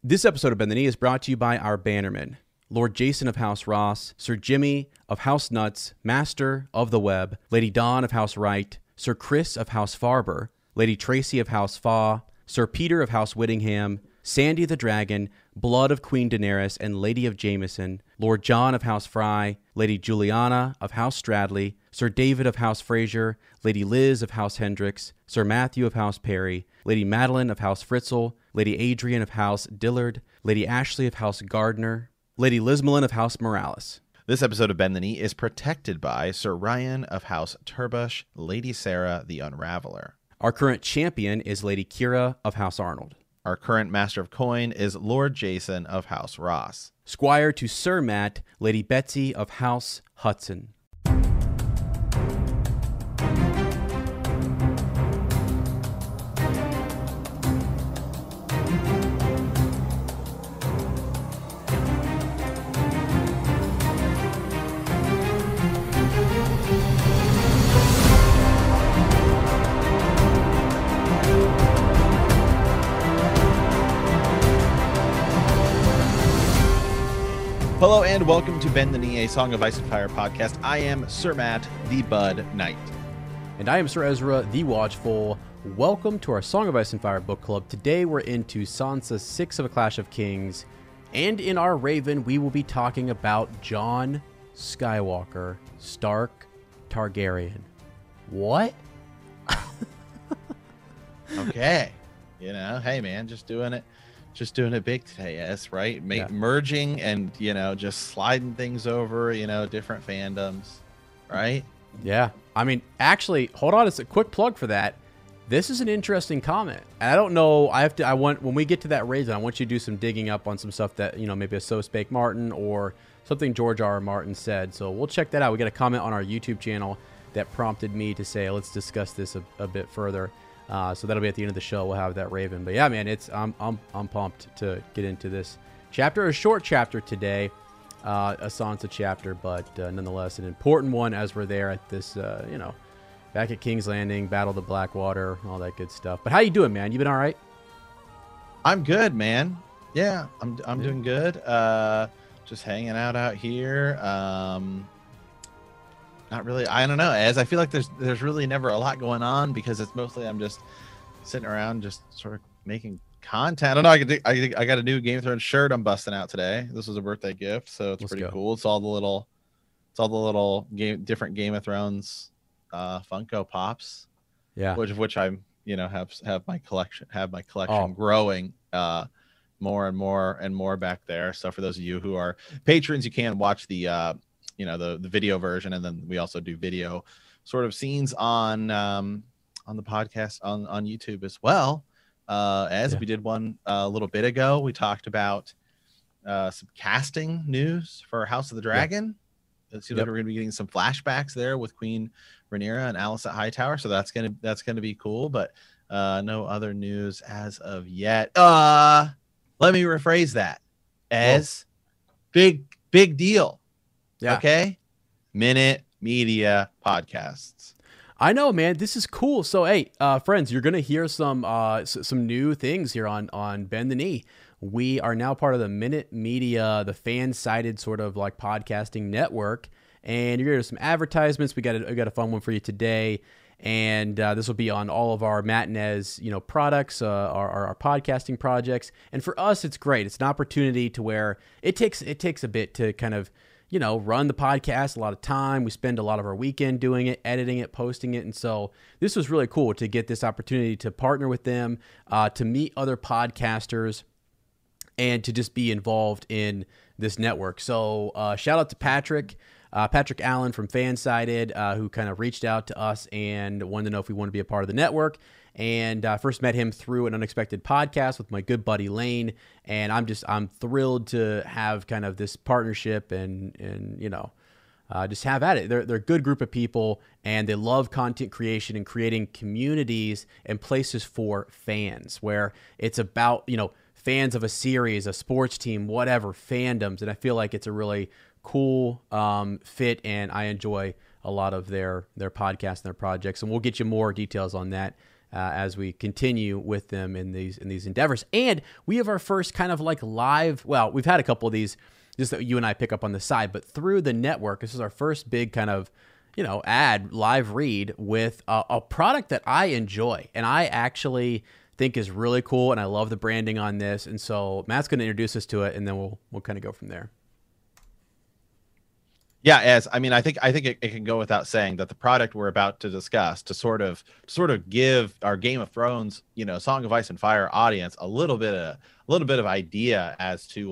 This episode of Bend the Knee is brought to you by our bannermen, Lord Jason of House Ross, Sir Jimmy of House Nuts, Master of the Web, Lady Dawn of House Wright, Sir Chris of House Farber, Lady Tracy of House Faw, Sir Peter of House Whittingham, Sandy the Dragon, Blood of Queen Daenerys and Lady of Jameson, Lord John of House Fry, Lady Juliana of House Stradley, Sir David of House Fraser, Lady Liz of House Hendricks, Sir Matthew of House Perry, Lady Madeline of House Fritzl, Lady Adrian of House Dillard, Lady Ashley of House Gardner, Lady Lismelin of House Morales. This episode of Bend the Knee is protected by Sir Ryan of House Turbush, Lady Sarah the Unraveler. Our current champion is Lady Kira of House Arnold. Our current Master of Coin is Lord Jason of House Ross. Squire to Sir Matt, Lady Betsy of House Hudson. Hello and welcome to Bend the Knee, a Song of Ice and Fire podcast. I am Sir Matt, the Bud Knight. And I am Sir Ezra, the Watchful. Welcome to our Song of Ice and Fire book club. Today we're into Sansa 6 of A Clash of Kings. And in our Raven, we will be talking about Jon Skywalker, Stark Targaryen. What? Okay. Hey man, just doing it big today, yes, right? Merging and, just sliding things over, different fandoms, right? Yeah. I mean, actually, hold on. It's a quick plug for that. This is an interesting comment. And I don't know. When we get to that Raven, I want you to do some digging up on some stuff that, maybe a So Spake Martin or something George R. R. Martin said. So we'll check that out. We got a comment on our YouTube channel that prompted me to say, let's discuss this a bit further. So that'll be at the end of the show. We'll have that Raven. But yeah, man, I'm pumped to get into this chapter. A short chapter today, a Sansa chapter, but nonetheless an important one as we're there at this, back at King's Landing, Battle of the Blackwater, all that good stuff. But how you doing, man? You been all right? I'm good, man. Yeah, I'm doing good. Just hanging out here. Not really. I don't know. As I feel like there's really never a lot going on because it's mostly I'm just sitting around, just sort of making content. I don't know. I got a new Game of Thrones shirt I'm busting out today. This was a birthday gift, so it's pretty cool. It's all the little different Game of Thrones Funko Pops. Yeah. Which I'm have my collection growing more and more back there. So for those of you who are patrons, you can watch the the video version, and then we also do video sort of scenes on the podcast on YouTube as well. We did one a little bit ago. We talked about some casting news for House of the Dragon. It seems like we're gonna be getting some flashbacks there with Queen Rhaenyra and Alicent Hightower, so that's gonna be cool. But no other news as of yet. Let me rephrase that as big deal. Yeah. Okay. Minute Media Podcasts. I know, man. This is cool. So, hey, friends, you're gonna hear some new things here on Bend the Knee. We are now part of the Minute Media, the fan-sided sort of like podcasting network, and you're gonna hear some advertisements. We got a fun one for you today, and this will be on all of our Matt and Ez, products, our podcasting projects. And for us, it's great. It's an opportunity to where it takes a bit to kind of run the podcast, a lot of time. We spend a lot of our weekend doing it, editing it, posting it. And so this was really cool to get this opportunity to partner with them, to meet other podcasters, and to just be involved in this network. So shout out to Patrick Allen from Fansided, who kind of reached out to us and wanted to know if we want to be a part of the network. And I first met him through an unexpected podcast with my good buddy Lane, and I'm thrilled to have kind of this partnership and just have at it. They're a good group of people, and they love content creation and creating communities and places for fans where it's about fans of a series, a sports team, whatever, fandoms, and I feel like it's a really cool fit, and I enjoy a lot of their podcasts and their projects, and we'll get you more details on that as we continue with them in these endeavors. And we have our first kind of like live. Well, we've had a couple of these just that you and I pick up on the side, but through the network, this is our first big kind of ad live read with a product that I enjoy and I actually think is really cool, and I love the branding on this. And so Matt's going to introduce us to it, and then we'll kind of go from there. Yeah, I think it can go without saying that the product we're about to discuss to sort of give our Game of Thrones, Song of Ice and Fire audience a little bit of idea as to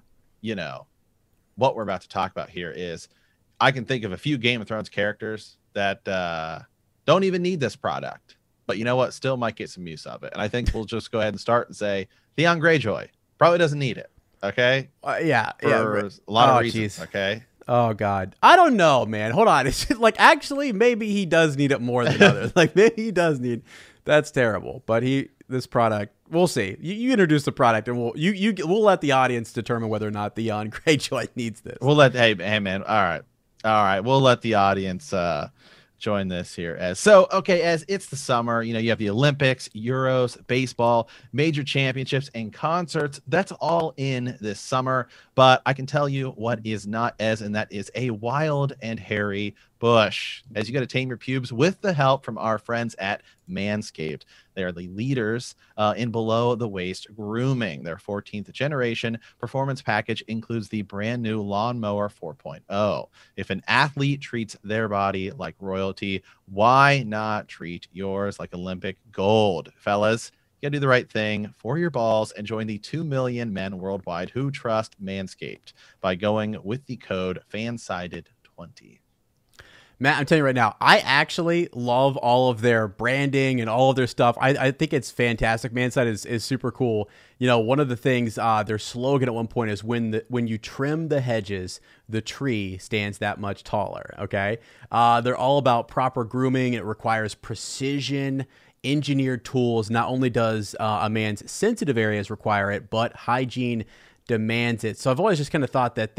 what we're about to talk about here is I can think of a few Game of Thrones characters that don't even need this product, but you know what, still might get some use of it. And I think we'll just go ahead and start and say Theon Greyjoy probably doesn't need it. Okay. For a lot of reasons. Geez. Okay. Oh God, I don't know, man. Hold on. It's just like actually maybe he does need it more than others. Like maybe he does need. That's terrible. But this product, we'll see. You introduce the product, and we'll let the audience determine whether or not Theon Greyjoy needs this. We'll let hey man. All right. We'll let the audience join this here as it's the summer. You have the Olympics, Euros, baseball, major championships, and concerts. That's all in this summer. But I can tell you what is not and that is a wild and hairy bush. As you got to tame your pubes with the help from our friends at Manscaped. They are the leaders in below the waist grooming. Their 14th generation performance package includes the brand new Lawnmower 4.0. If an athlete treats their body like royalty, why not treat yours like Olympic gold? Fellas, you gotta do the right thing for your balls and join the 2 million men worldwide who trust Manscaped by going with the code FANSIDED20. Matt, I'm telling you right now, I actually love all of their branding and all of their stuff. I think it's fantastic. Manside is super cool. One of the things, their slogan at one point is when you trim the hedges, the tree stands that much taller. Okay. They're all about proper grooming. It requires precision engineered tools. Not only does a man's sensitive areas require it, but hygiene demands it. So I've always just kind of thought that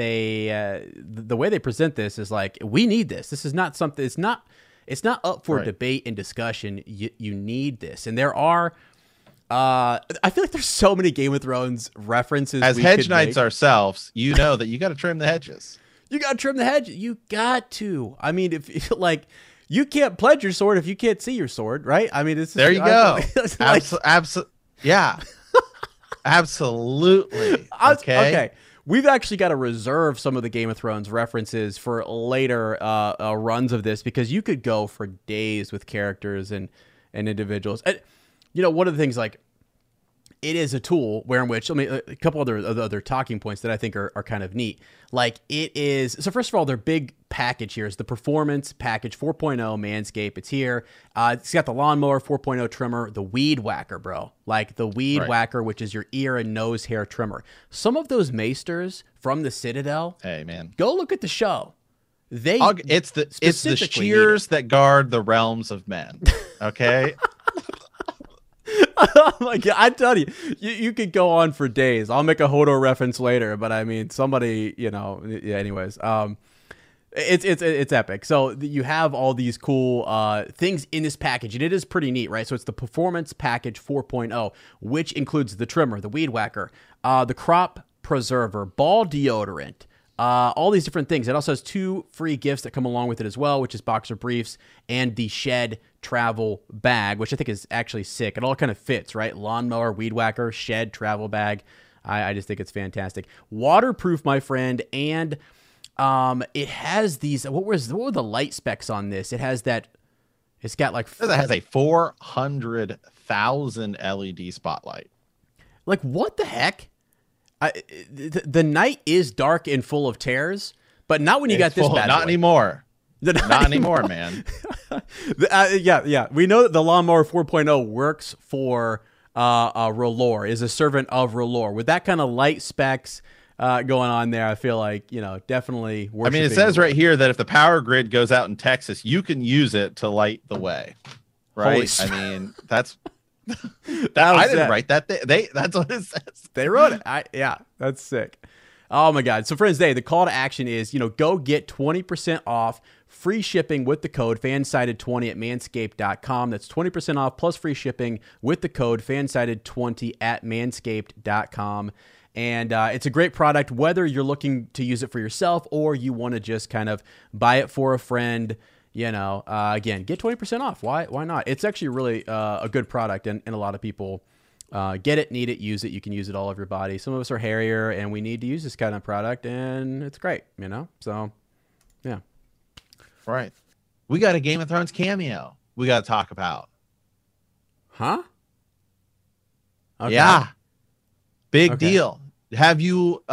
the way they present this is like, we need this. This is not something, it's not up for debate and discussion. You need this. And there are, I feel like there's so many Game of Thrones references. As hedge knights ourselves, you know that you got to trim the hedges. You got to trim the hedge. You got to. I mean, if like, you can't pledge your sword if you can't see your sword, right? I mean, there you go. Yeah. Absolutely. Okay. We've actually got to reserve some of the Game of Thrones references for later runs of this, because you could go for days with characters and individuals. And, one of the things, like, it is a tool in which, a couple other talking points that I think are kind of neat. Like it is, so first of all, their big package here is the Performance Package 4.0 Manscaped. It's here. It's got the Lawnmower 4.0 trimmer, the Weed Whacker, bro. Like the Weed Whacker, which is your ear and nose hair trimmer. Some of those maesters from the Citadel. Hey, man. Go look at the show. It's the shears that guard the realms of men. Okay. Oh my God, I tell you could go on for days. I'll make a Hodor reference later, but I mean, somebody, anyways, it's epic. So you have all these cool things in this package, and it is pretty neat, right? So it's the Performance Package 4.0, which includes the trimmer, the Weed Whacker, the Crop Preserver, ball deodorant, all these different things. It also has 2 free gifts that come along with it as well, which is boxer briefs and the Shed travel bag, which I think is actually sick. It all kind of fits, right? Lawnmower, Weed Whacker, Shed travel bag. I just think it's fantastic. Waterproof, my friend, and it has these. What were the light specs on this? It has that. It's got like. It has a 400,000 LED spotlight. Like what the heck? The night is dark and full of tears, but not when you got this bad boy. Not anymore. Not anymore, man. Yeah. We know that the Lawnmower 4.0 works for R'hllor, is a servant of R'hllor. With that kind of light specs going on there, I feel like, definitely worshiping. I mean, it says right here that if the power grid goes out in Texas, you can use it to light the way. Right? I mean, that's... I didn't write that. That's what it says. They wrote it. That's sick. Oh my God. So friends, the call to action is, go get 20% off free shipping with the code fansided20 at manscaped.com. That's 20% off plus free shipping with the code fansided20 at manscaped.com. And it's a great product, whether you're looking to use it for yourself or you want to just kind of buy it for a friend. Again, get 20% off. Why not? It's actually really a good product, and a lot of people get it, need it, use it. You can use it all over your body. Some of us are hairier, and we need to use this kind of product, and it's great, So, yeah. Right. We got a Game of Thrones cameo we got to talk about. Huh? Okay. Yeah. Big deal. Have you,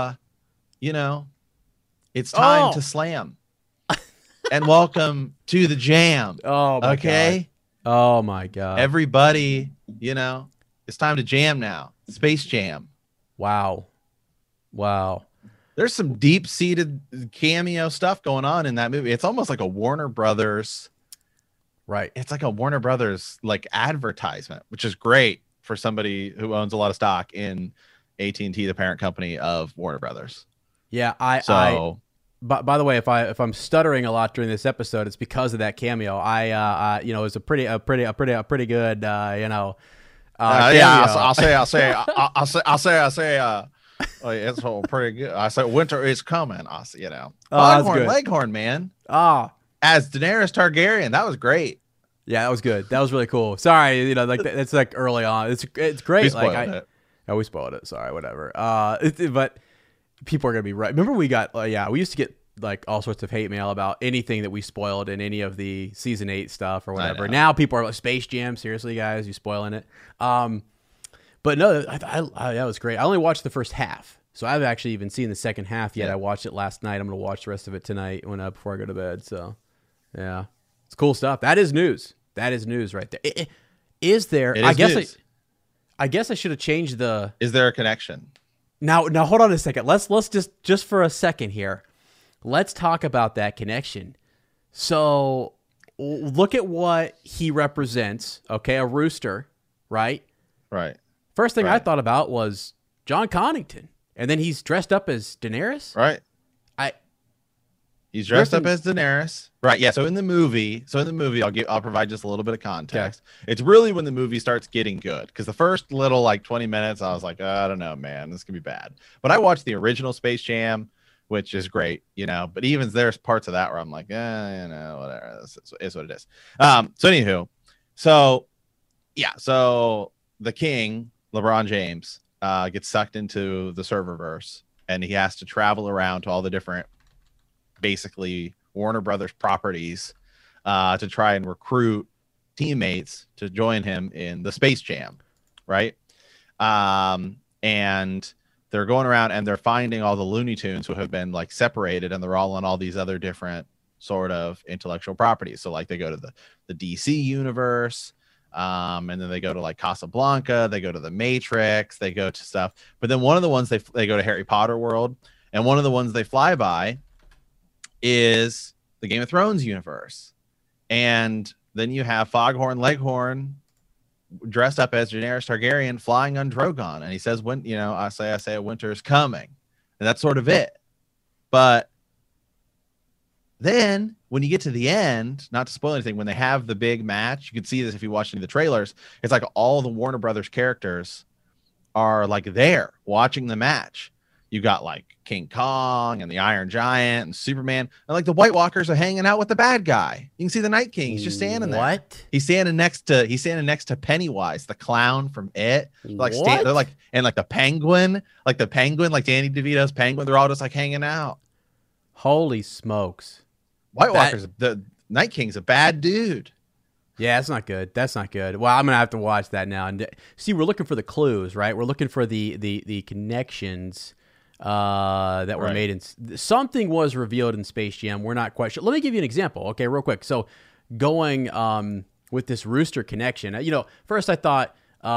it's time to slam. And welcome to the jam. Oh, my God. Oh, my God. Everybody, it's time to jam now. Space Jam. Wow. There's some deep-seated cameo stuff going on in that movie. It's almost like a Warner Brothers. Right. It's like a Warner Brothers like advertisement, which is great for somebody who owns a lot of stock in AT&T, the parent company of Warner Brothers. Yeah, by the way, if I'm stuttering a lot during this episode, it's because of that cameo. It was a pretty good, cameo. I'll say, it's all pretty good. I say winter is coming. Leghorn, man. As Daenerys Targaryen, that was great. Yeah, that was good. That was really cool. Sorry, it's like early on. It's great. We spoiled it. Sorry, whatever. But people are gonna be right. Remember, we got we used to get like all sorts of hate mail about anything that we spoiled in any of the season 8 stuff or whatever. Now people are like, Space Jam, seriously, guys, you spoiling it. But no, that was great. I only watched the first half, so I haven't actually even seen the second half yet. I watched it last night. I'm gonna watch the rest of it tonight before I go to bed. So, yeah, it's cool stuff. That is news. That is news right there. Is there? I guess I should have changed the. Is there a connection? Now hold on a second. Let's just for a second here. Let's talk about that connection. So look at what he represents. Okay, a rooster, right? Right. First thing I thought about was John Connington, and then he's dressed up as Daenerys. Right. He's dressed up as Daenerys. Right. Yeah. So in the movie, I'll provide just a little bit of context. Okay. It's really when the movie starts getting good, because the first little 20 minutes, I was like, I don't know, man, this could be bad. But I watched the original Space Jam, which is great, but even there's parts of that where I'm like, whatever, this is what it is. So the king, LeBron James, gets sucked into the serververse, and he has to travel around to all the different, basically Warner Brothers properties, to try and recruit teammates to join him in the Space Jam, right? And they're going around and they're finding all the Looney Tunes who have been separated, and they're all on all these other different sort of intellectual properties. So they go to the DC universe, and then they go to Casablanca, they go to the Matrix, they go to stuff. But then one of the ones they go to Harry Potter world, and one of the ones they fly by is the Game of Thrones universe. And then you have Foghorn Leghorn dressed up as Daenerys Targaryen flying on Drogon, and he says, "When I say a winter is coming," and that's sort of it. But then when you get to the end, not to spoil anything, when they have the big match, you can see this if you watch any of the trailers. It's like all the Warner Brothers characters are there watching the match. You got King Kong and the Iron Giant and Superman, and the White Walkers are hanging out with the bad guy. You can see the Night King. He's just standing there. What? He's standing next to Pennywise, the clown from It. They're the penguin, like Danny DeVito's penguin. They're all just hanging out. Holy smokes! White Walkers. The Night King's a bad dude. Yeah, that's not good. Well, I'm gonna have to watch that now. And see, we're looking for the clues, right? We're looking for the connections that were made in something was revealed in Space Jam. We're not quite sure. Let me give you an example. Okay, real quick. So going with this rooster connection, first I thought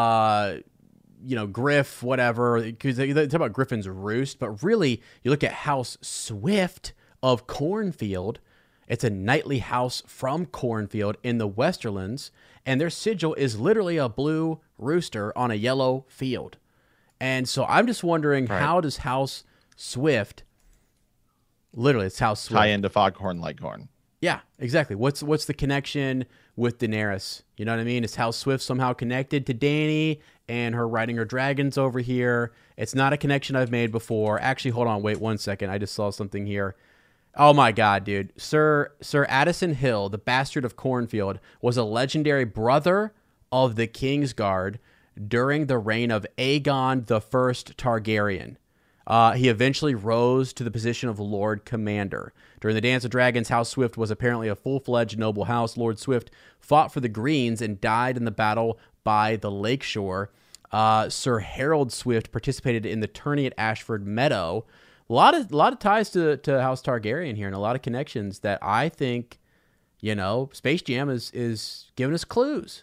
Griff, whatever, because they talk about Griffin's roost, but really you look at House Swift of Cornfield. It's a knightly house from Cornfield in the Westerlands, and their sigil is literally a blue rooster on a yellow field. And so I'm just wondering, how does House Swift. Literally, it's House Swift. Tie into Foghorn Leghorn. Yeah, exactly. What's the connection with Daenerys? You know what I mean? Is House Swift somehow connected to Dany and her riding her dragons over here? It's not a connection I've made before. Actually, hold on. Wait 1 second. I just saw something here. Oh my God, dude. Sir Addison Hill, the bastard of Cornfield, was a legendary brother of the Kingsguard during the reign of Aegon the First Targaryen. He eventually rose to the position of Lord Commander. During the Dance of Dragons, House Swift was apparently a full-fledged noble house. Lord Swift fought for the Greens and died in the battle by the lakeshore. Sir Harold Swift participated in the tourney at Ashford Meadow. A lot of ties to House Targaryen here, and a lot of connections that I think, Space Jam is giving us clues.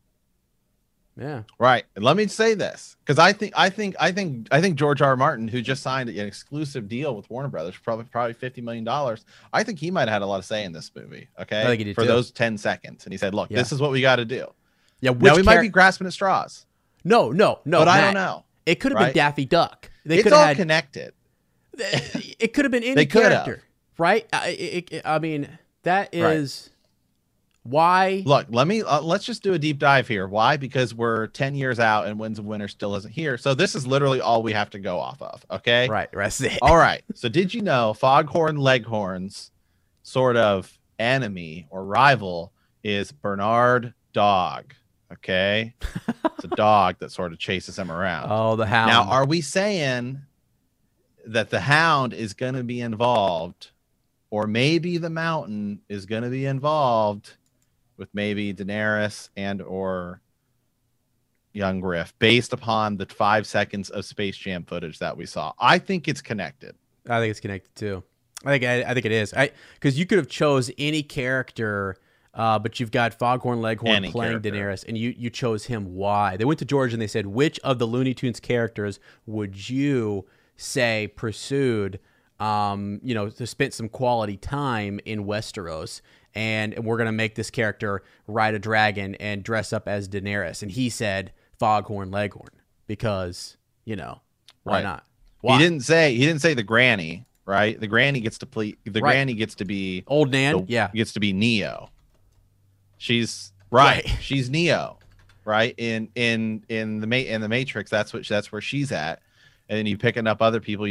Yeah. Right. And let me say this, because I think George R. R. Martin, who just signed an exclusive deal with Warner Brothers, probably $50 million. I think he might have had a lot of say in this movie. Okay. I think he did for too. Those 10 seconds. And he said, look, this is what we got to do. Yeah. Now we might be grasping at straws. No. But Matt, I don't know. It could have been Daffy Duck. It's all connected. It could have been any character, right? I mean, that is why. Look, let's just do a deep dive here. Why? Because we're 10 years out and Winds of Winter still isn't here. So this is literally all we have to go off of. Okay. Right. That's it. All right. So did you know Foghorn Leghorn's sort of enemy or rival is Bernard Dog? Okay. It's a dog that sort of chases him around. Oh, the Hound. Now, are we saying that the Hound is going to be involved, or maybe the Mountain is going to be involved with maybe Daenerys and or young Griff, based upon the 5 seconds of Space Jam footage that we saw? I think it's connected. I think it's connected too. I think it is. Because you could have chose any character, but you've got Foghorn Leghorn playing Daenerys, and you chose him. Why? They went to George and they said, which of the Looney Tunes characters would you say pursued, to spend some quality time in Westeros, and we're going to make this character ride a dragon and dress up as Daenerys. And he said Foghorn Leghorn because, why not? Why? He didn't say the granny, right? The granny gets to play. Granny gets to be Old Nan. Gets to be Neo. She's right. She's Neo, right? In the Matrix, that's where she's at. And then you picking up other people,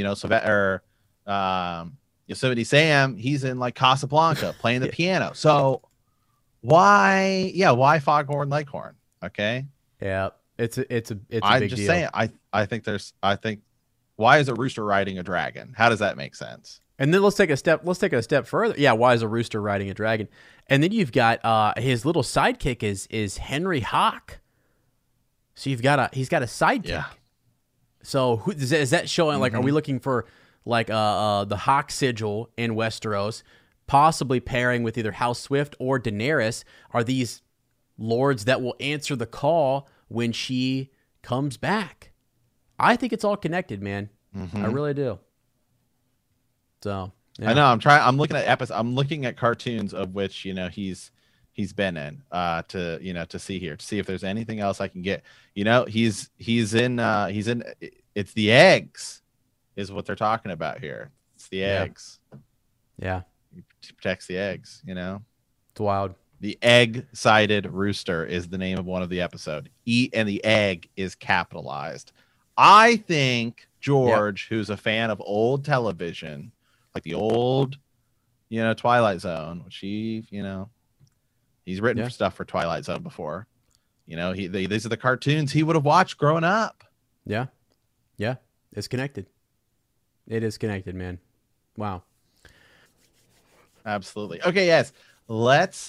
Yosemite Sam, he's in like Casablanca playing the piano. So why Foghorn Leghorn? Okay. Yeah. It's a big I'm just saying, I think why is a rooster riding a dragon? How does that make sense? And then let's take it a step further. Yeah, why is a rooster riding a dragon? And then you've got his little sidekick is Henry Hawk. So he's got a sidekick. Yeah. So is that showing, like, are we looking for like the Hawk sigil in Westeros, possibly pairing with either House Swift or Daenerys? Are these lords that will answer the call when she comes back? I think it's all connected, man. I really do. So yeah. I know I'm looking at episodes. I'm looking at cartoons of which he's been in to see if there's anything else I can get. He's in it's the eggs is what they're talking about here. It's the eggs. Yeah. He protects the eggs, It's wild. The egg-sided rooster is the name of one of the episode. And the egg is capitalized. I think George, who's a fan of old television, like the old, Twilight Zone, which he's written for stuff for Twilight Zone before. These are the cartoons he would have watched growing up. Yeah. Yeah. It's connected. It is connected, man. Wow. Absolutely. Okay. Yes. Let's,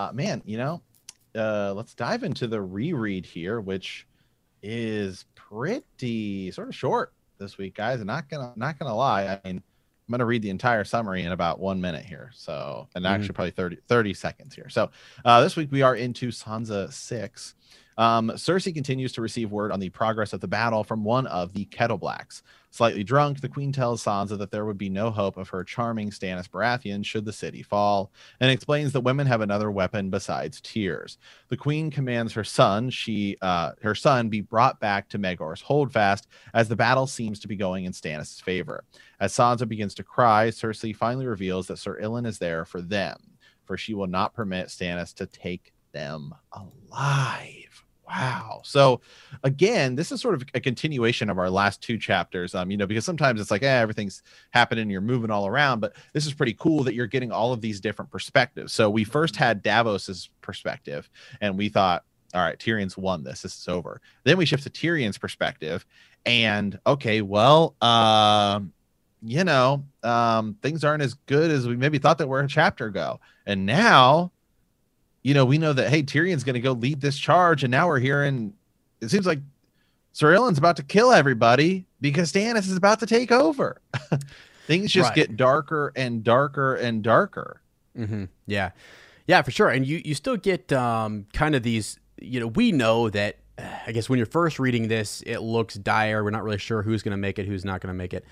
let's dive into the reread here, which is pretty sort of short this week, guys. I'm not gonna lie. I mean, I'm gonna read the entire summary in about 1 minute here. Actually probably 30 seconds here. So this week we are into Sansa 6. Cersei continues to receive word on the progress of the battle from one of the Kettleblacks. Slightly drunk, the queen tells Sansa that there would be no hope of her charming Stannis Baratheon should the city fall, and explains that women have another weapon besides tears. The queen commands her son be brought back to Maegor's Holdfast, as the battle seems to be going in Stannis' favor. As Sansa begins to cry, Cersei finally reveals that Sir Ilyn is there for them, for she will not permit Stannis to take them alive. Wow. So again, this is sort of a continuation of our last two chapters, because sometimes it's like, everything's happening and you're moving all around, but this is pretty cool that you're getting all of these different perspectives. So we first had Davos's perspective and we thought, all right, Tyrion's won this. This is over. Then we shift to Tyrion's perspective and okay, well, things aren't as good as we maybe thought that were a chapter ago. And now, we know that, hey, Tyrion's going to go lead this charge. And now we're hearing, it seems like Sir Ilyn's about to kill everybody because Stannis is about to take over. Things just get darker and darker and darker. Mm-hmm. Yeah. Yeah, for sure. And you still get kind of these, we know that, I guess when you're first reading this, it looks dire. We're not really sure who's going to make it, who's not going to make it.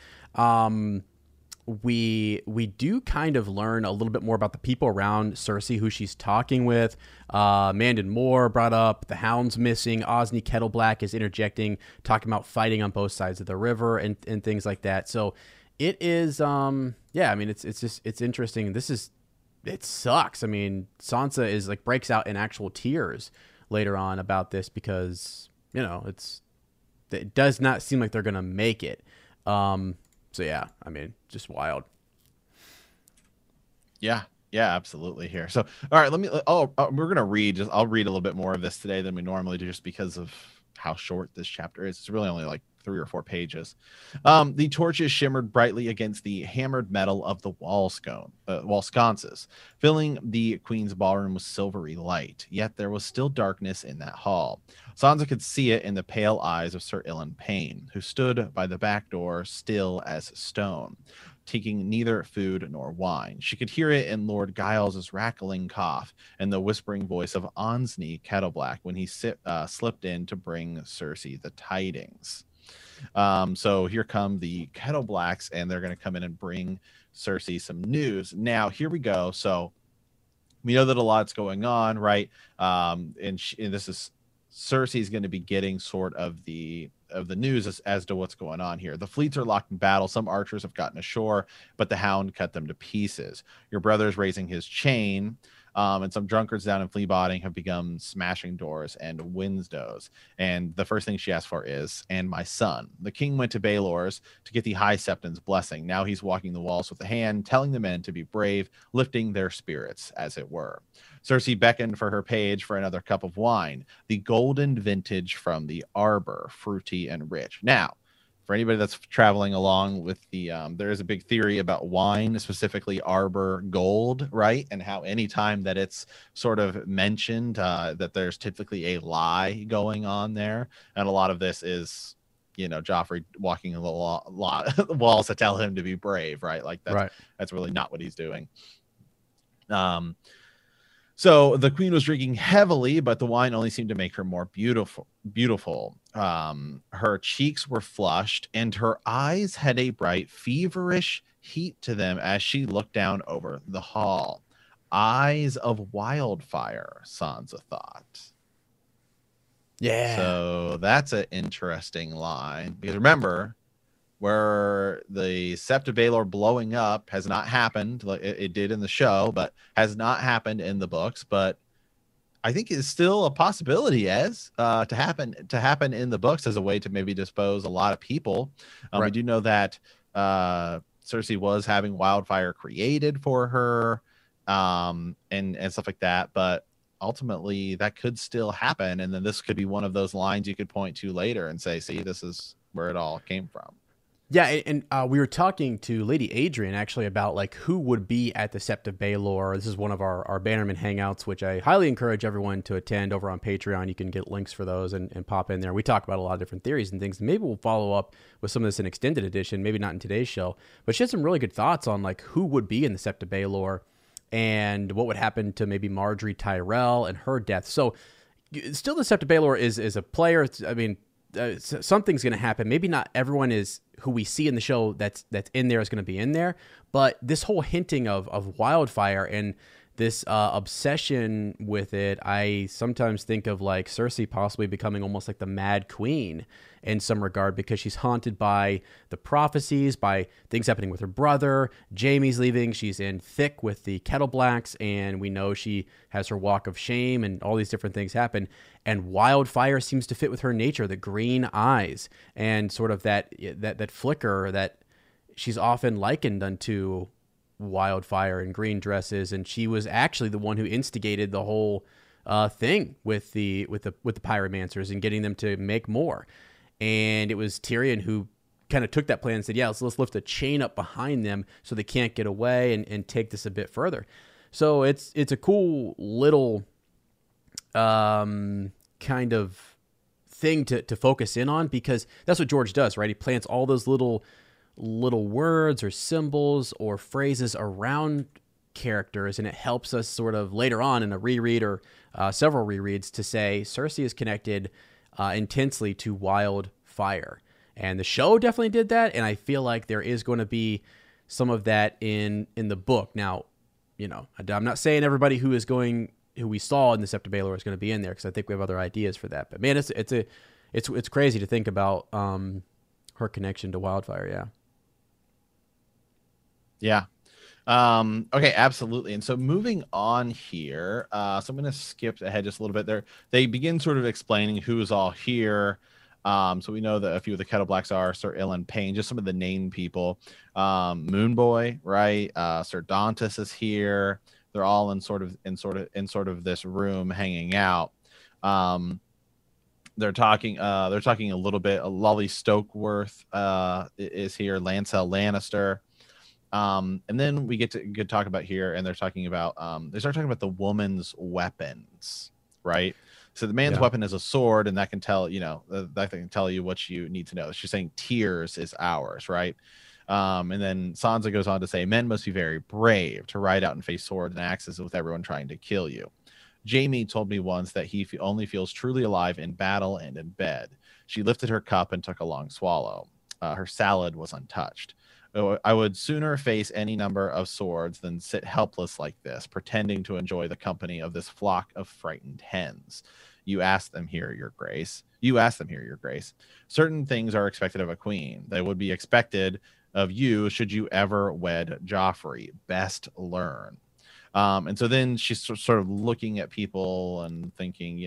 We do kind of learn a little bit more about the people around Cersei, who she's talking with. Mandon Moore brought up the Hound's missing. Osney Kettleblack is interjecting, talking about fighting on both sides of the river and things like that. So it is, it's interesting. It sucks. I mean, Sansa is breaks out in actual tears later on about this because, it does not seem like they're going to make it. So yeah, I mean, just wild. Yeah, absolutely here. So, all right, we're going to read, I'll read a little bit more of this today than we normally do just because of how short this chapter is. It's really only 3 or 4 pages. The torches shimmered brightly against the hammered metal of the wall sconces, filling the queen's ballroom with silvery light. Yet there was still darkness in that hall. Sansa could see it in the pale eyes of Sir Ilyn Payne, who stood by the back door still as stone, taking neither food nor wine. She could hear it in Lord Giles's rattling cough and the whispering voice of Onsney Kettleblack when he slipped in to bring Cersei the tidings. So here come the Kettleblacks, and they're going to come in and bring Cersei some news. Now, here we go. So we know that a lot's going on, right? And this is Cersei's going to be getting sort of the news as to what's going on here. The fleets are locked in battle. Some archers have gotten ashore, but the Hound cut them to pieces. Your brother's raising his chain. And some drunkards down in Fleabotting have begun smashing doors and windows. And the first thing she asked for is, and my son. The king went to Baelor's to get the High Septon's blessing. Now he's walking the walls with a hand, telling the men to be brave, lifting their spirits, as it were. Cersei beckoned for her page for another cup of wine, the golden vintage from the arbor, fruity and rich. Now, for anybody that's traveling along with the, there is a big theory about wine, specifically Arbor Gold, right? And how anytime that it's sort of mentioned, that there's typically a lie going on there. And a lot of this is, Joffrey walking the walls to tell him to be brave, right? That's really not what he's doing. So the queen was drinking heavily, but the wine only seemed to make her more beautiful. Her cheeks were flushed, and her eyes had a bright, feverish heat to them as she looked down over the hall. Eyes of wildfire, Sansa thought. Yeah. So that's an interesting line. Because remember, where the Sept of Baelor blowing up has not happened. Like it did in the show, but has not happened in the books. But I think it's still a possibility to happen in the books as a way to maybe dispose a lot of people. Right. We do know that Cersei was having wildfire created for her and stuff like that. But ultimately, that could still happen. And then this could be one of those lines you could point to later and say, see, this is where it all came from. Yeah, and we were talking to Lady Adrian actually about who would be at the Sept of Baelor. This is one of our Bannerman hangouts, which I highly encourage everyone to attend over on Patreon. You can get links for those and pop in there. We talk about a lot of different theories and things. Maybe we'll follow up with some of this in extended edition, maybe not in today's show. But she had some really good thoughts on who would be in the Sept of Baelor and what would happen to maybe Marjorie Tyrell and her death. So still the Sept of Baelor is a player. I mean, something's going to happen. Maybe not everyone is who we see in the show that's in there is going to be in there, but this whole hinting of wildfire and this obsession with it, I sometimes think of like Cersei possibly becoming almost like the Mad Queen in some regard, because she's haunted by the prophecies, by things happening with her brother. Jaime's leaving. She's in thick with the Kettleblacks, and we know she has her walk of shame, and all these different things happen. And wildfire seems to fit with her nature, the green eyes and sort of that flicker that she's often likened unto wildfire and green dresses. And she was actually the one who instigated the whole thing with the pyromancers and getting them to make more. And it was Tyrion who kind of took that plan and said, yeah, let's lift a chain up behind them so they can't get away and take this a bit further. So it's a cool little kind of thing to focus in on, because that's what George does, right? He plants all those little words or symbols or phrases around characters, and it helps us sort of later on in a reread or several rereads to say Cersei is connected intensely to wildfire. And the show definitely did that, and I feel like there is going to be some of that in the book. Now, I'm not saying everybody who we saw in the Sept of Baelor is going to be in there, because I think we have other ideas for that. But man, it's crazy to think about her connection to wildfire. Yeah. Yeah. Okay, absolutely. And so moving on here, so I'm going to skip ahead just a little bit there. They begin sort of explaining who is all here. So we know that a few of the Kettleblacks are Sir Ilyn Payne, just some of the named people. Moonboy, right? Sir Dantas is here. They're all in sort of this room hanging out. They're talking a little bit. Lolly Stokeworth is here. Lancel Lannister. And then we get to talk about here, and they're talking about they start talking about the woman's weapons, right? So the man's weapon is a sword, and that can tell that can tell you what you need to know. She's saying tears is ours, right? And then Sansa goes on to say, men must be very brave to ride out and face swords and axes with everyone trying to kill you. Jaime told me once that he only feels truly alive in battle and in bed. She lifted her cup and took a long swallow. Her salad was untouched. I would sooner face any number of swords than sit helpless like this, pretending to enjoy the company of this flock of frightened hens. You ask them here, your grace. Certain things are expected of a queen. They would be expected of you should you ever wed Joffrey. Best learn. And so then she's sort of looking at people and thinking,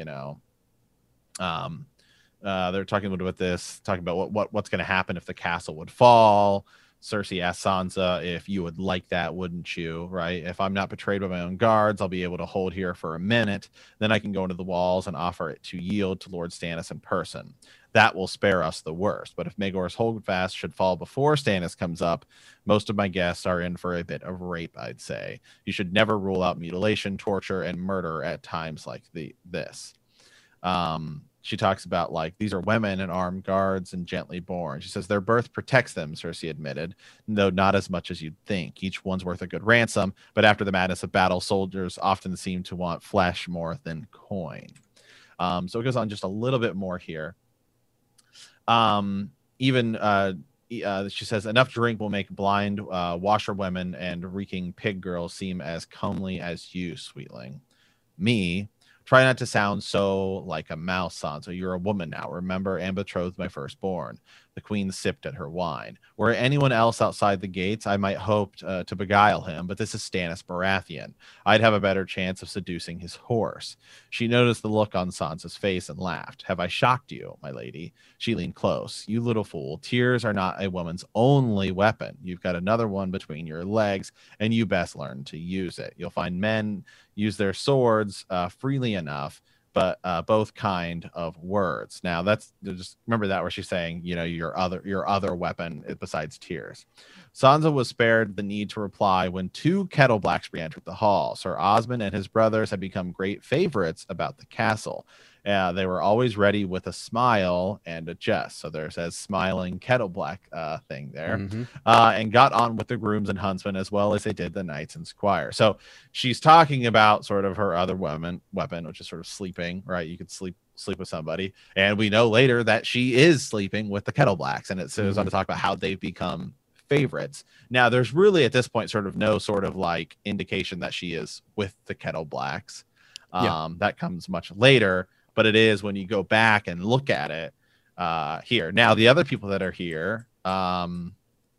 they're talking a little bit about this, talking about what's going to happen if the castle would fall. Cersei asks Sansa if you would like that, wouldn't you? Right? If I'm not betrayed by my own guards, I'll be able to hold here for a minute. Then I can go into the walls and offer it to yield to Lord Stannis in person. That will spare us the worst. But if Maegor's holdfast should fall before Stannis comes up, most of my guests are in for a bit of rape, I'd say. You should never rule out mutilation, torture, and murder at times like this. She talks about, like, these are women and armed guards and gently born. She says their birth protects them, Cersei admitted, though not as much as you'd think. Each one's worth a good ransom, but after the madness of battle, soldiers often seem to want flesh more than coin. So it goes on just a little bit more here. She says, enough drink will make blind washerwomen and reeking pig girls seem as comely as you, sweetling. Me... Try not to sound so like a mouse, Sansa. You're a woman now, remember, and betrothed my firstborn. The queen sipped at her wine. Were anyone else outside the gates, I might hope to beguile him, but this is Stannis Baratheon. I'd have a better chance of seducing his horse. She noticed the look on Sansa's face and laughed. Have I shocked you, my lady? She leaned close. You little fool. Tears are not a woman's only weapon. You've got another one between your legs, and you best learn to use it. You'll find men use their swords freely enough, but both kind of words. Now that's just remember that where she's saying, your other weapon besides tears. Sansa was spared the need to reply when two Kettleblacks re-entered the hall. Sir Osmond and his brothers had become great favorites about the castle. They were always ready with a smile and a jest. So there's a smiling kettle black thing there, and got on with the grooms and huntsmen as well as they did the knights and squires. So she's talking about sort of her other weapon, which is sort of sleeping, right? You could sleep with somebody, and we know later that she is sleeping with the kettle blacks, and it goes on to talk about how they've become favorites. Now there's really at this point sort of no sort of like indication that she is with the kettle blacks. That comes much later, but it is when you go back and look at it here. Now the other people that are here are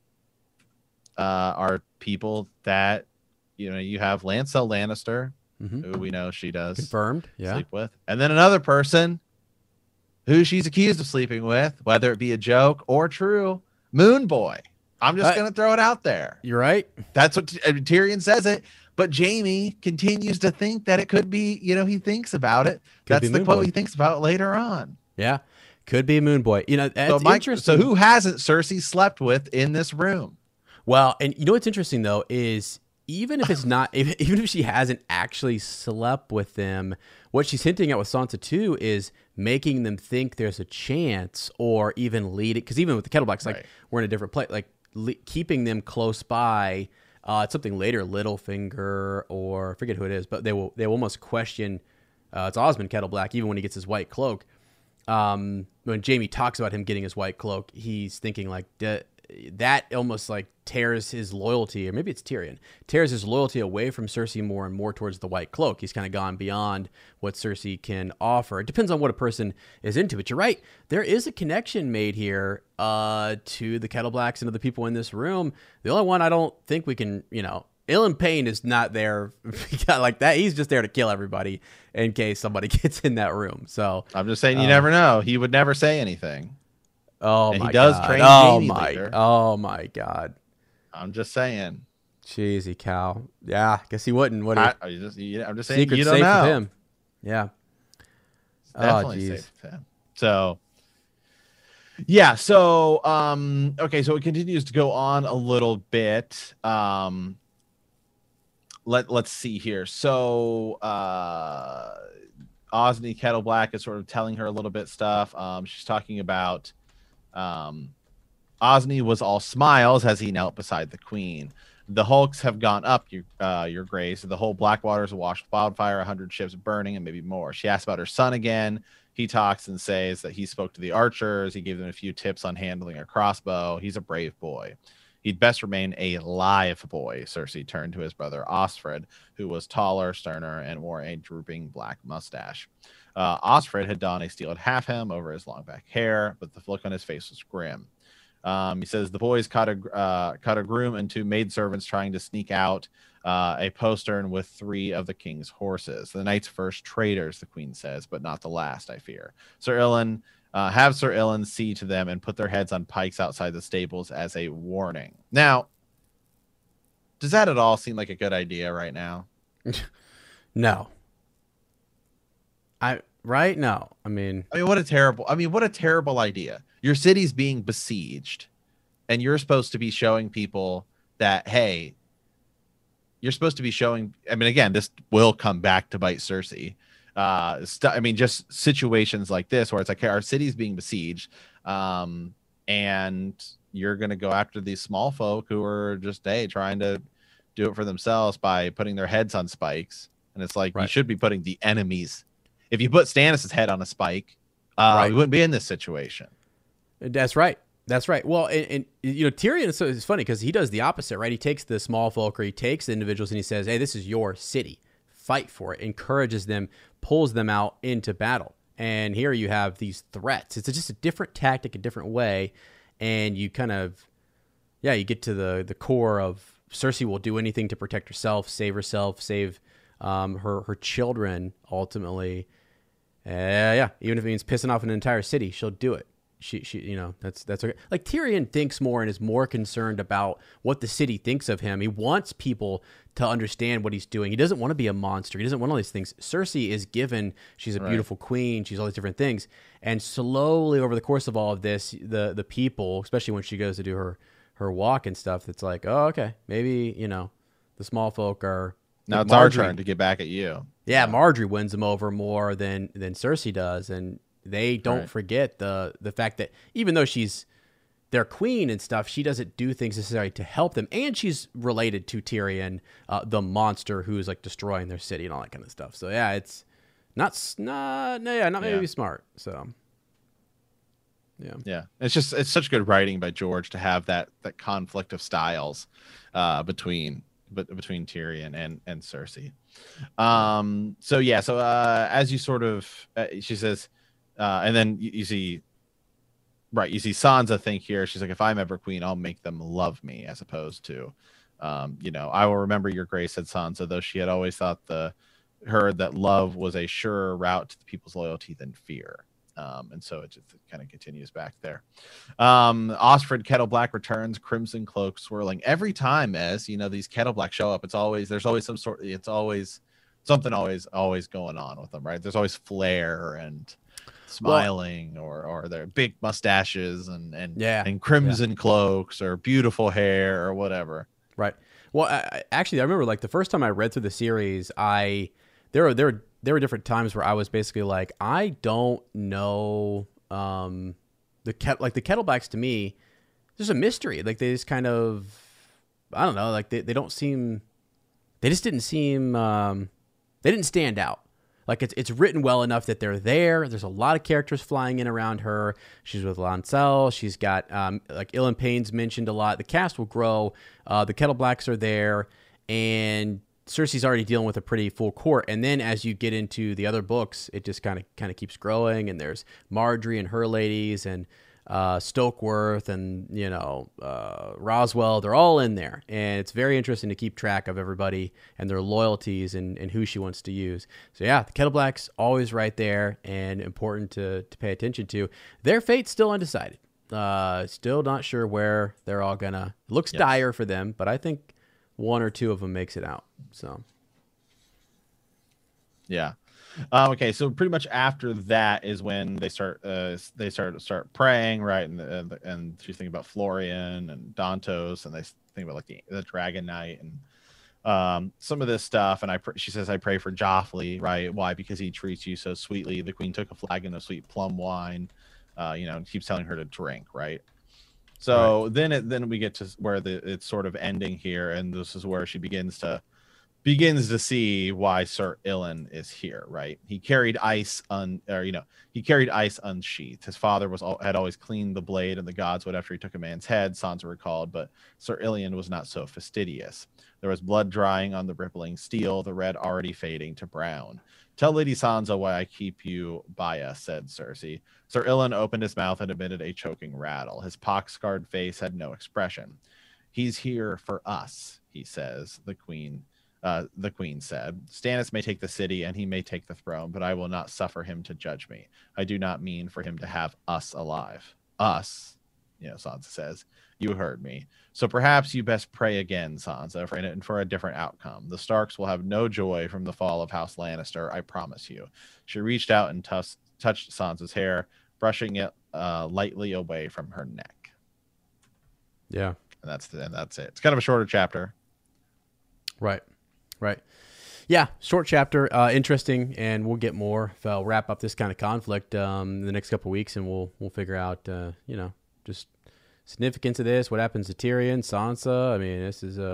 people that, you know, you have Lancel Lannister, who we know she does confirmed sleep with, and then another person who she's accused of sleeping with, whether it be a joke or true, Moon Boy. I'm just going to throw it out there. You're right. That's what Tyrion says it. But Jaime continues to think that it could be, you know, he thinks about it. That's the quote he thinks about later on. Yeah. Could be Moon Boy. You know, that's interesting. So who hasn't Cersei slept with in this room? Well, and you know what's interesting, though, is even if it's not, even if she hasn't actually slept with them, what she's hinting at with Sansa too is making them think there's a chance, or even lead it. Because even with the Kettle Blacks, like we're in a different place, like keeping them close by. It's something later, Littlefinger, or I forget who it is, but they will almost question. It's Osmond Kettleblack, even when he gets his white cloak. When Jaime talks about him getting his white cloak, he's thinking like that almost like tears his loyalty, or maybe it's Tyrion, tears his loyalty away from Cersei more and more towards the white cloak. He's kind of gone beyond what Cersei can offer. It depends on what a person is into, but you're right. There is a connection made here to the Kettleblacks and to the people in this room. The only one I don't think we can, you know, Ilyn Payne is not there like that. He's just there to kill everybody in case somebody gets in that room. So I'm just saying, you never know. He would never say anything. Oh, and my he does God. train Jaime Jaime later. Oh my God. I'm just saying. Cheesy cow. Yeah, guess he wouldn't. Would he? I'm just saying. Secret you don't safe know. with him. Yeah. It's definitely safe with him. So. Yeah. So. Okay. So it continues to go on a little bit. Let's see here. So. Osney Kettleblack is sort of telling her a little bit stuff. She's talking about. Osney was all smiles as he knelt beside the queen. The hulks have gone up, your grace. The whole Blackwater is awash with wildfire, 100 ships burning, and maybe more. She asks about her son again. He talks and says that he spoke to the archers. He gave them a few tips on handling a crossbow. He's a brave boy. He'd best remain a live boy. Cersei turned to his brother Osfred, who was taller, sterner, and wore a drooping black mustache. Osfred had donned a steeled half hem over his long back hair, but the look on his face was grim. He says the boys caught a groom and 2 maidservants trying to sneak out a postern with 3 of the king's horses. The knight's first traitors, the queen says, but not the last, I fear. Have Sir Ilyn see to them and put their heads on pikes outside the stables as a warning. Now, does that at all seem like a good idea right now? No. No. I mean, what a terrible idea. Your city's being besieged, and you're supposed to be showing people that, hey, you're supposed to be showing. I mean, again, this will come back to bite Cersei. Just situations like this where it's like, hey, our city's being besieged, and you're going to go after these small folk who are just, trying to do it for themselves by putting their heads on spikes. And it's like, you should be putting the enemies. If you put Stannis' head on a spike, we wouldn't be in this situation. That's right. Well, and you know, Tyrion is funny because he does the opposite, right? He takes the small folk, or he takes the individuals, and he says, hey, this is your city. Fight for it. Encourages them, pulls them out into battle. And here you have these threats. It's just a different tactic, a different way. And you kind of, you get to the core of Cersei will do anything to protect herself, save her children, ultimately. Even if it means pissing off an entire city, she'll do it. She you know, that's okay. Like, Tyrion thinks more and is more concerned about what the city thinks of him. He wants people to understand what he's doing. He doesn't want to be a monster. He doesn't want all these things. Cersei is given, she's a beautiful queen. She's all these different things. And slowly over the course of all of this, the people, especially when she goes to do her walk and stuff, it's like, oh, okay, maybe, you know, the small folk are Now like it's our turn to get back at you. Yeah, Margaery wins him over more than Cersei does, and they don't forget the fact that even though she's their queen and stuff, she doesn't do things necessary to help them, and she's related to Tyrion, the monster who's like destroying their city and all that kind of stuff. So yeah, it's not maybe smart. So yeah, it's such good writing by George to have that conflict of styles between Tyrion and Cersei. So as you sort of she says, and then you see. Right, you see Sansa think here. She's like, if I'm ever queen, I'll make them love me, as opposed to, I will remember your grace, said Sansa, though she had always thought heard that love was a surer route to the people's loyalty than fear. And so it just kind of continues back there. Osfred Kettleblack returns, crimson cloak swirling. Every time, as these Kettleblack show up, there's always something always going on with them, right? There's always flair and smiling, or their big mustaches and crimson cloaks or beautiful hair or whatever. Right. Well, I remember like the first time I read through the series, there were different times where I was basically like, I don't know, the Kettleblacks to me, there's a mystery. Like they just kind of, I don't know, like they just didn't seem, they didn't stand out. Like it's written well enough that they're there. There's a lot of characters flying in around her. She's with Lancel. She's got like Ilyn Payne's mentioned a lot. The cast will grow. The Kettleblacks are there, and Cersei's already dealing with a pretty full court. And then as you get into the other books, it just kind of keeps growing. And there's Margaery and her ladies, and Stokeworth, and Roswell. They're all in there, and it's very interesting to keep track of everybody and their loyalties and who she wants to use. So yeah, the Kettleblacks always right there and important to pay attention to. Their fate's still undecided. Still not sure where they're all gonna. It looks dire for them, but I think one or two of them makes it out. So yeah. Okay, so pretty much after that is when they start praying, right? And she's thinking about Florian and Dantos, and they think about like the Dragon Knight and some of this stuff. And she says, I pray for Joffrey, right? Why? Because he treats you so sweetly. The queen took a flagon of sweet plum wine, and keeps telling her to drink, right? So then we get to where it's sort of ending here, and this is where she begins to see why Sir Ilyn is here, right? He carried ice unsheathed. His father had always cleaned the blade and the gods would after he took a man's head, Sansa recalled, but Sir Ilyn was not so fastidious. There was blood drying on the rippling steel, the red already fading to brown. Tell Lady Sansa why I keep you by us, said Cersei. Sir Ilyn opened his mouth and emitted a choking rattle. His pock-scarred face had no expression. He's here for us, he says, the queen said. Stannis may take the city and he may take the throne, but I will not suffer him to judge me. I do not mean for him to have us alive. Us, Sansa says. You heard me. So perhaps you best pray again, Sansa, for a different outcome. The Starks will have no joy from the fall of House Lannister, I promise you. She reached out and touched Sansa's hair, brushing it lightly away from her neck. Yeah. And that's it. It's kind of a shorter chapter. Right. Yeah, short chapter, interesting, and we'll get more. I'll wrap up this kind of conflict in the next couple of weeks, and we'll figure out, just significance of this. What happens to Tyrion, Sansa? I mean, this is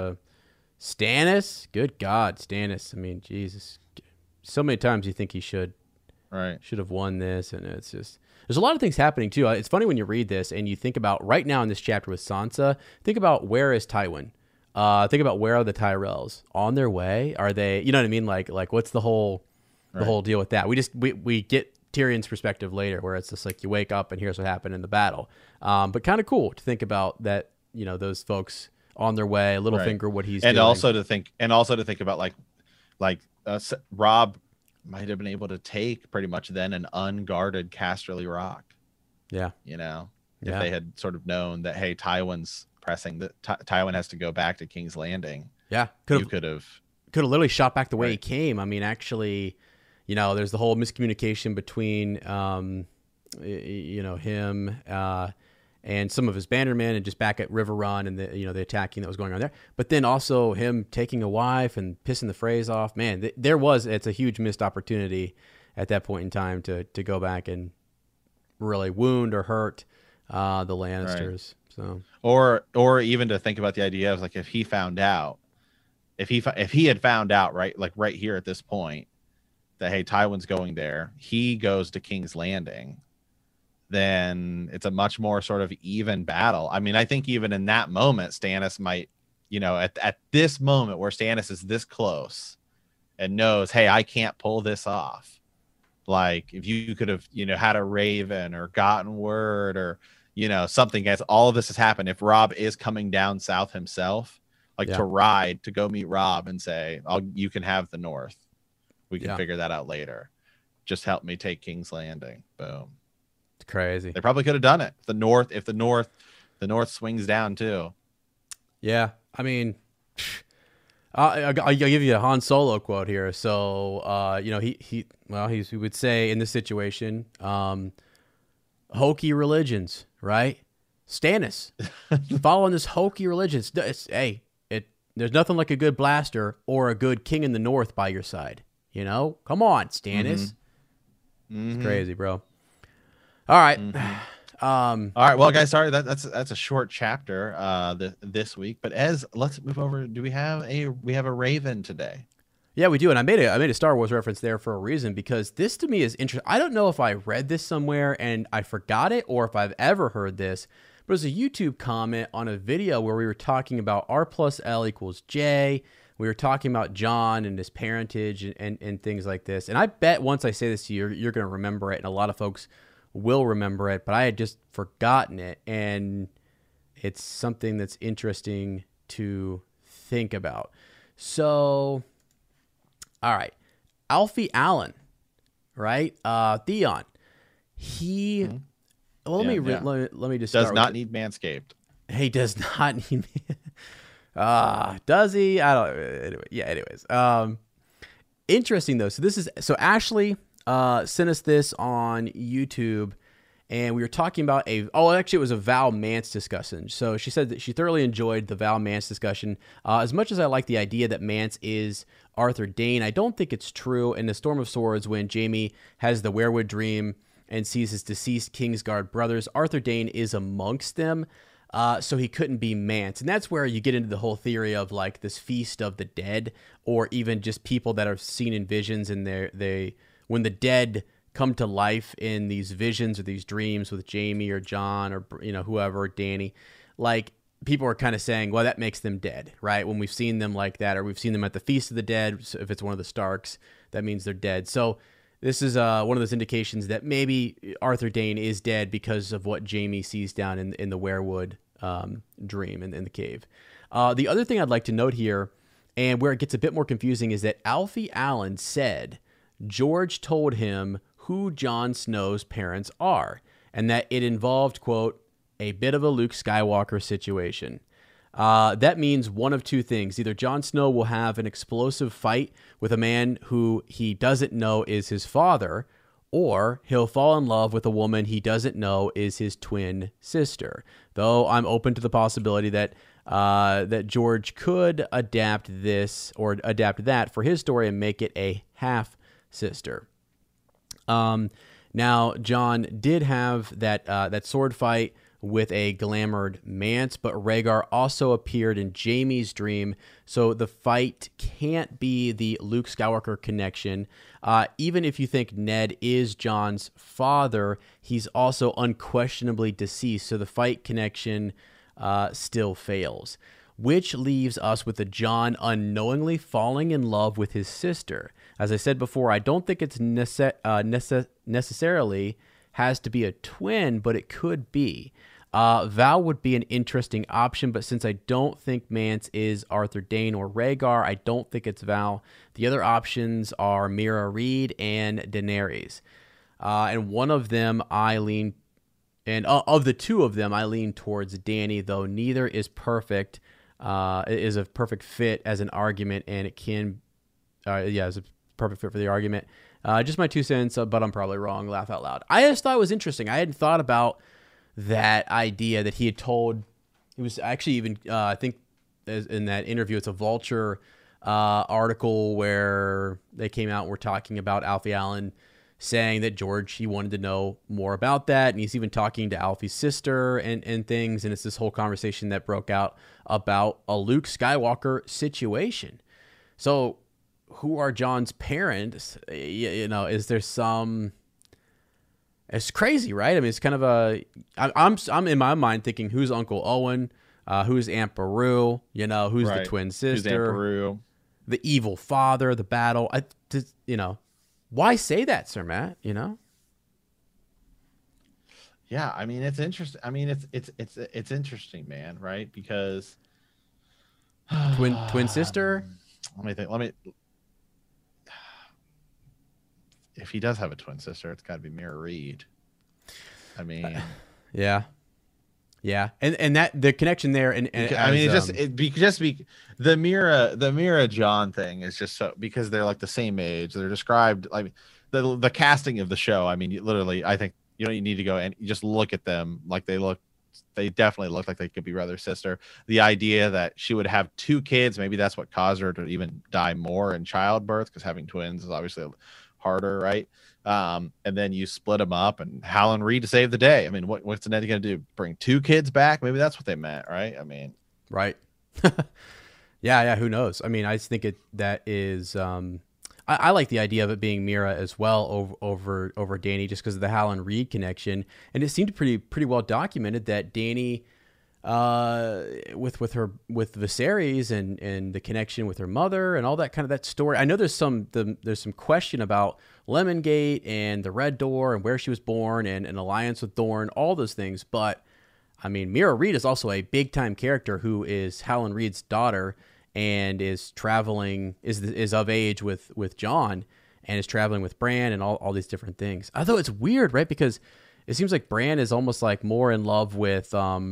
Stannis. Good God, Stannis. I mean, Jesus, so many times you think he should have won this, and it's just there's a lot of things happening too. It's funny when you read this and you think about right now in this chapter with Sansa. Think about where is Tywin. Think about where are the Tyrells on their way? Are they, you know what I mean? Like what's the whole deal with that? We get Tyrion's perspective later where it's just like you wake up and here's what happened in the battle. But kind of cool to think about that, those folks on their way, Littlefinger, what he's doing. And also to think about like Robb might have been able to take pretty much then an unguarded Casterly Rock. Yeah. If they had sort of known that, hey, Tywin's pressing that Tywin has to go back to King's Landing. Yeah, could have literally shot back the way he came. I mean, actually, there's the whole miscommunication between him and some of his bannermen, and just back at River Run and the attacking that was going on there. But then also him taking a wife and pissing the Freys off. Man, it's a huge missed opportunity at that point in time to go back and really wound or hurt the Lannisters. Right. So or even to think about the idea of like if he had found out right here at this point that hey, Tywin's going there, he goes to King's Landing, then it's a much more sort of even battle. I mean, I think even in that moment, Stannis might, at this moment where Stannis is this close and knows, hey, I can't pull this off. Like if you could have, had a raven or gotten word or, something, as all of this has happened. If Robb is coming down south himself, to ride to go meet Robb and say, you can have the North. We can figure that out later. Just help me take King's Landing. Boom. It's crazy. They probably could have done it. If the North swings down too. Yeah. I mean, I'll give you a Han Solo quote here. So, he would say in this situation, hokey religions, right? Stannis following this hokey religions. There's nothing like a good blaster or a good king in the North by your side. Come on, Stannis. Mm-hmm. It's crazy, bro. All right. Mm-hmm. All right. Well, guys, sorry that's a short chapter this week. But let's move over. Do we have a Raven today? Yeah, we do. And I made a Star Wars reference there for a reason, because this to me is interesting. I don't know if I read this somewhere and I forgot it or if I've ever heard this, but it was a YouTube comment on a video where we were talking about R plus L equals J. We were talking about Jon and his parentage and things like this. And I bet once I say this to you, you're going to remember it, and a lot of folks will remember it, but I had just forgotten it, and it's something that's interesting to think about. So, all right, Alfie Allen, right? Theon, he. Mm-hmm. Well, let me just does not need Manscaped. He does not need. Does he? I don't. Anyway, yeah. Anyways, interesting though. So Ashley sent us this on YouTube, and we were talking about actually it was a Val Mance discussion. So she said that she thoroughly enjoyed the Val Mance discussion. As much as I like the idea that Mance is Arthur Dayne, I don't think it's true. In the Storm of Swords, when Jaime has the weirwood dream and sees his deceased Kingsguard brothers, Arthur Dayne is amongst them. So he couldn't be Mance. And that's where you get into the whole theory of like this feast of the dead, or even just people that are seen in visions, and when the dead come to life in these visions or these dreams with Jaime or Jon or whoever, Dany, like people are kind of saying, well, that makes them dead, right? When we've seen them like that, or we've seen them at the Feast of the Dead, so if it's one of the Starks, that means they're dead. So this is one of those indications that maybe Arthur Dayne is dead because of what Jaime sees down in the weirwood dream in the cave. The other thing I'd like to note here, and where it gets a bit more confusing, is that Alfie Allen said George told him who Jon Snow's parents are, and that it involved, quote, a bit of a Luke Skywalker situation. That means one of two things. Either Jon Snow will have an explosive fight with a man who he doesn't know is his father, or he'll fall in love with a woman he doesn't know is his twin sister. Though I'm open to the possibility that that George could adapt this or adapt that for his story and make it a half sister. Now Jon did have that sword fight with a glamored Mance, but Rhaegar also appeared in Jaime's dream, so the fight can't be the Luke Skywalker connection. Even if you think Ned is Jon's father, he's also unquestionably deceased, so the fight connection still fails, which leaves us with a Jon unknowingly falling in love with his sister. As I said before, I don't think it's necessarily has to be a twin, but it could be. Val would be an interesting option, but since I don't think Mance is Arthur Dayne or Rhaegar, I don't think it's Val. The other options are Mira Reed and Daenerys. And one of them of the two of them, I lean towards Dany, though neither is perfect. Is a perfect fit as an argument, and it can, is a perfect fit for the argument. Just my 2 cents, but I'm probably wrong. Laugh out loud. I just thought it was interesting. I hadn't thought about that idea that he had told. He was actually even I think in that interview, it's a Vulture article where they came out and were talking about Alfie Allen saying that George, he wanted to know more about that. And he's even talking to Alfie's sister and things. And it's this whole conversation that broke out about a Luke Skywalker situation. So who are John's parents? You know, is there some... It's crazy, right? I mean, it's kind of I'm in my mind thinking, who's Uncle Owen? Who's Aunt Beru? You know, who's the twin sister? Who's Aunt Beru? The evil father, the battle. You know, why say that, Sir Matt? You know? Yeah, I mean, it's interesting. I mean, it's interesting, man, right? Because twin sister. Let me think. If he does have a twin sister, it's got to be Mira Reed. I mean, yeah, and that the connection there, and I mean, the Mira John thing is just so, because they're like the same age. They're described like the casting of the show. I mean, literally, I think you need to go and you just look at them like they definitely look like they could be brother sister. The idea that she would have two kids, maybe that's what caused her to even die more in childbirth, because having twins is obviously harder, right? And then you split them up, and Howland Reed to save the day. I mean, what's Ned going to do? Bring two kids back? Maybe that's what they meant, right? I mean, right. yeah. Who knows? I mean, I just think that is. I like the idea of it being Mira as well over Dany, just because of the Howland Reed connection, and it seemed pretty well documented that Dany, with Viserys and the connection with her mother and all that kind of that story. I know there's some question about Lemongate and the Red Door and where she was born and an alliance with Dorne, all those things. But I mean, Mira Reed is also a big time character who is Howland Reed's daughter and is traveling, is of age with Jon and is traveling with Bran and all these different things. Although it's weird, right? Because it seems like Bran is almost like more in love with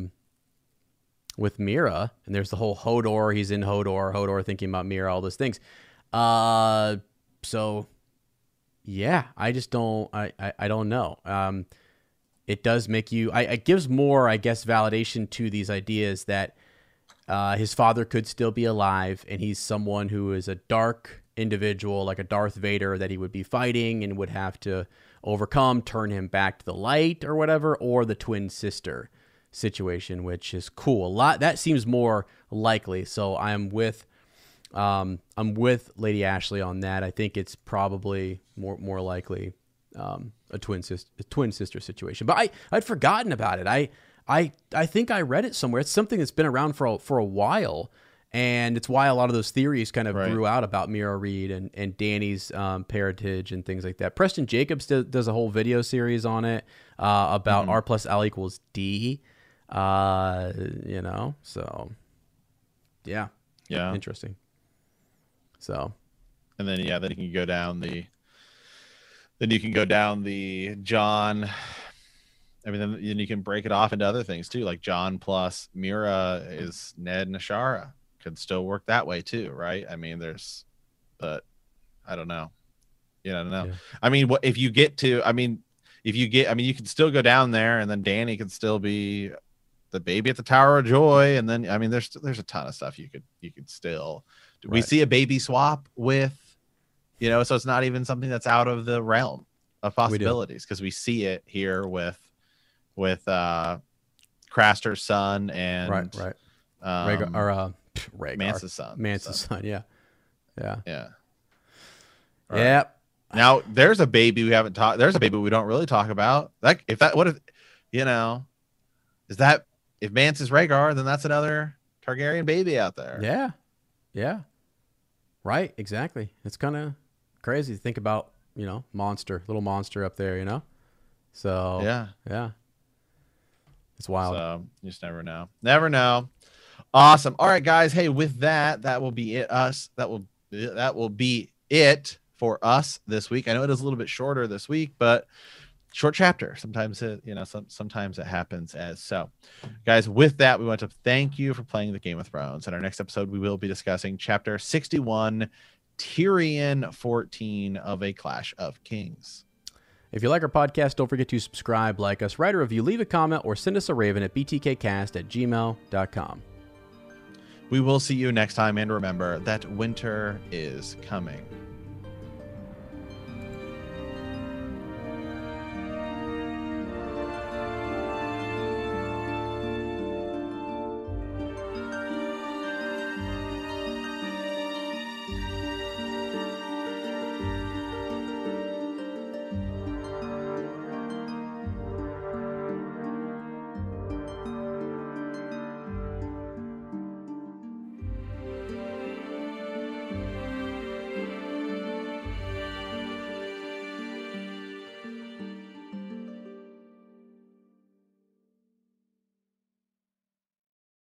Mira, and there's the whole Hodor. He's in Hodor thinking about Mira, all those things. So yeah, I just don't, I don't know. It does make you, it gives more, I guess, validation to these ideas that his father could still be alive, and he's someone who is a dark individual, like a Darth Vader, that he would be fighting and would have to overcome, turn him back to the light or whatever, or the twin sister situation, which is cool. That seems more likely. So I'm with Lady Ashley on that. I think it's probably more likely a twin sister situation. But I'd forgotten about it. I think I read it somewhere. It's something that's been around for a while, and it's why a lot of those theories kind of grew out about Mira Reed and Dany's parentage and things like that. Preston Jacobs does a whole video series on it about R plus L equals D. You know, so yeah, interesting. So, and then then you can go down the Jon. I mean, then you can break it off into other things too, like Jon plus Mira is Ned and Ashara. Could still work that way too, right? I mean, but I don't know. I don't know. Yeah. I mean, if you can still go down there, and then Dany could still be the baby at the Tower of Joy, and then I mean, there's a ton of stuff you could still. Right. We see a baby swap with, so it's not even something that's out of the realm of possibilities, because we see it here with Craster's son and Rhaegar, Mance's son. Mance's son, yeah. Right. Yeah. Now there's a baby we haven't talked. There's a baby we don't really talk about. Like is that if Mance is Rhaegar, then that's another Targaryen baby out there. Yeah. Right. Exactly. It's kind of crazy to think about. Little monster up there. So yeah. It's wild. So you just never know. Awesome. All right, guys. Hey, with that will be it. That will be it for us this week. I know it is a little bit shorter this week, but short chapter. Sometimes sometimes it happens as so. Guys, with that, we want to thank you for playing the Game of Thrones. In our next episode, we will be discussing chapter 61, Tyrion 14 of A Clash of Kings. If you like our podcast, don't forget to subscribe, like us, write a review, leave a comment, or send us a raven at btkcast@gmail.com. We will see you next time, and remember that winter is coming.